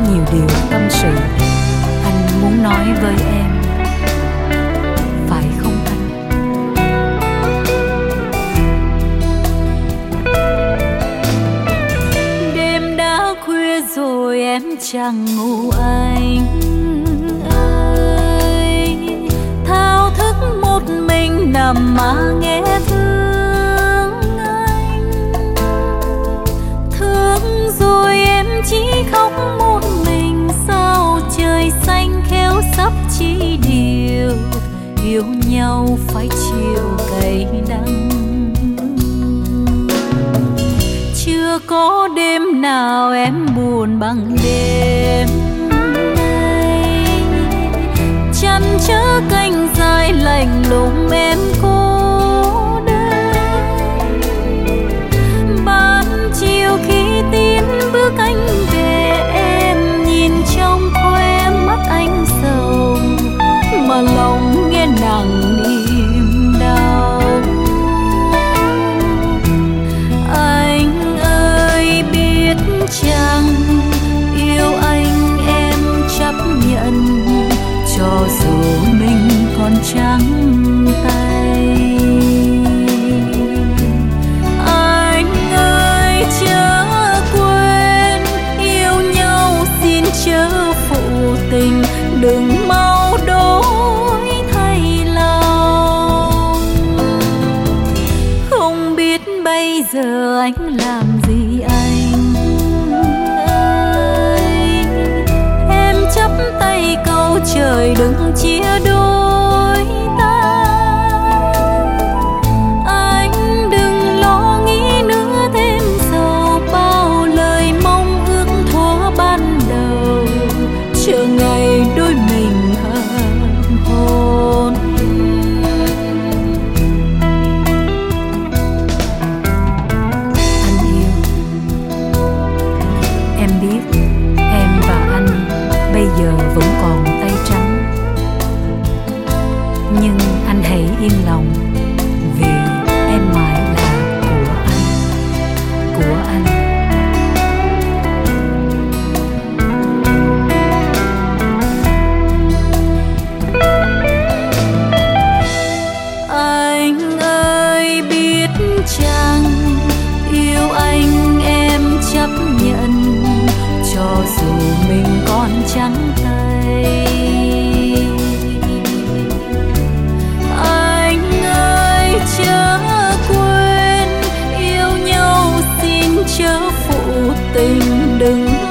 nhiều điều tâm sự anh muốn nói với em, phải không anh? Đêm đã khuya rồi em chẳng ngủ anh ơi, thao thức một mình nằm mà nghe thương anh. Thương rồi em chỉ khóc một mình, sao trời xanh khéo sắp chỉ điều, yêu nhau phải chịu cay đắng. Chưa có đêm nào em buồn bằng đêm nay, chăn chở cánh dài lạnh lùng em cô đơn. Ban chiều khi tiến bước anh về, em nhìn trong khoe mắt anh sầu, mà lòng nghe nặng niềm đau. Anh ơi biết chăng yêu anh em chấp nhận, cho dù mình còn trắng tay. Anh ơi chớ quên, yêu nhau xin chớ phụ tình, đừng mau đổi thay lòng. Không biết bây giờ anh làm gì anh ơi, em chắp tay câu trời đừng chia đôi ta. Anh đừng lo nghĩ nữa thêm sầu, bao lời mong ước thuở ban đầu, chờ ngày đôi mình hợp hôn. Anh yêu em, biết em và anh bây giờ vẫn còn tay trắng, nhưng anh hãy yên lòng, vì em mãi là của anh, của anh. Anh ơi biết chăng yêu anh em chấp nhận, cho dù mình còn trắng tay. Anh ơi chớ quên, yêu nhau xin chớ phụ tình, đừng